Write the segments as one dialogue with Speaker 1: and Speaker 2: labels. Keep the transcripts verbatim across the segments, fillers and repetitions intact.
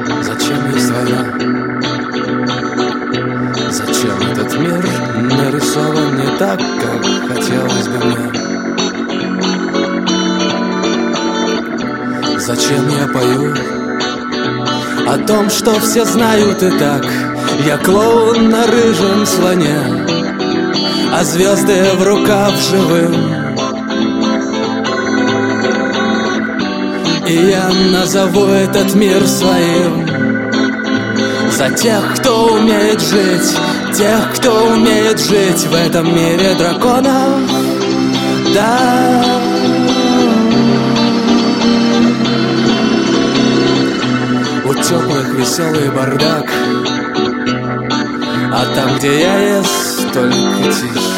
Speaker 1: Зачем есть война? Зачем этот мир нарисован не так, как хотелось бы мне? Зачем я пою о том, что все знают и так? Я клоун на рыжем слоне, а звезды в рукав живым. И я назову этот мир своим. За тех, кто умеет жить, тех, кто умеет жить в этом мире драконов. Да. У теплых веселый бардак, а там, где я, есть только тишь.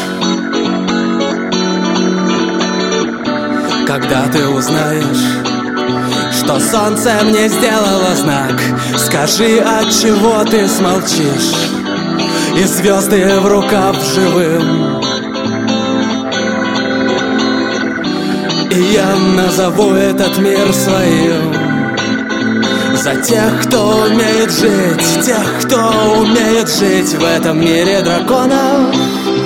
Speaker 1: Когда ты узнаешь, что солнце мне сделало знак, скажи, от чего ты смолчишь, и звезды в рукав живым. И я назову этот мир своим. За тех, кто умеет жить, тех, кто умеет жить в этом мире драконов.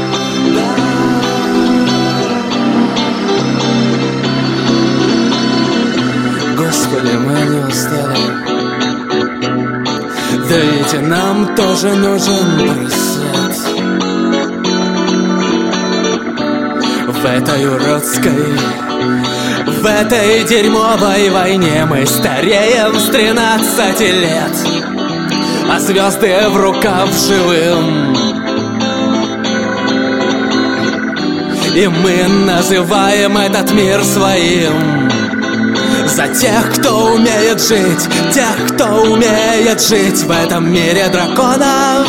Speaker 1: Господи, мы не устали. Да ведь и нам тоже нужен просвет. В этой уродской, в этой дерьмовой войне мы стареем с тринадцати лет, а звезды в рукав живым. И мы называем этот мир своим. За тех, кто умеет жить, тех, кто умеет жить в этом мире драконов.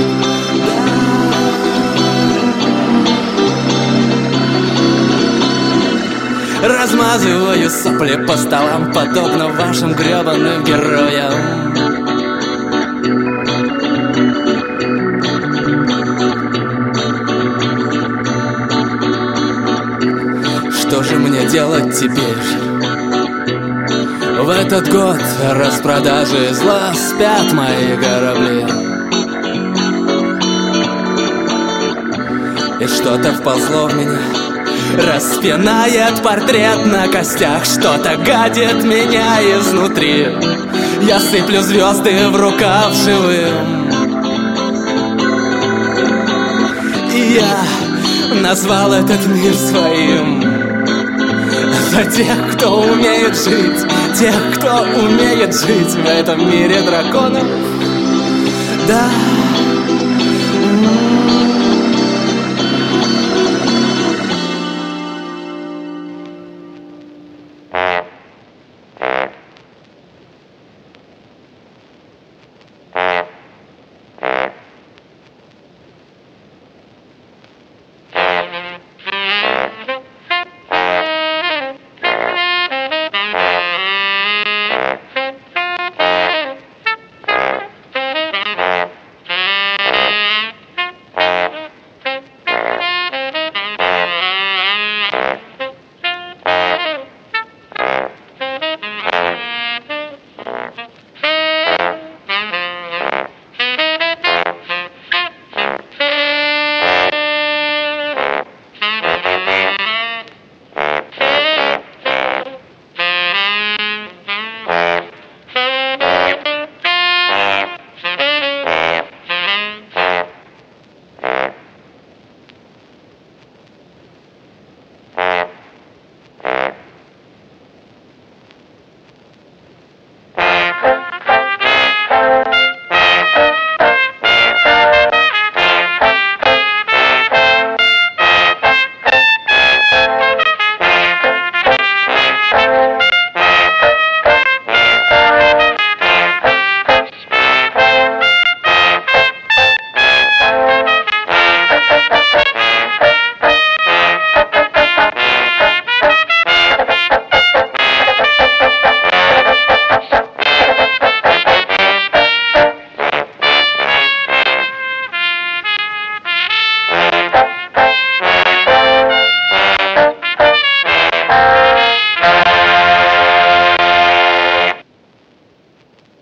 Speaker 1: Размазываю сопли по столам, подобно вашим гребаным героям. Что же мне делать теперь? В этот год распродажи зла спят мои корабли. И что-то вползло в меня, распинает портрет на костях, что-то гадит меня изнутри. Я сыплю звезды в рукав живым. И я назвал этот мир своим. За тех, кто умеет жить, тех, кто умеет жить в этом мире драконов. Да.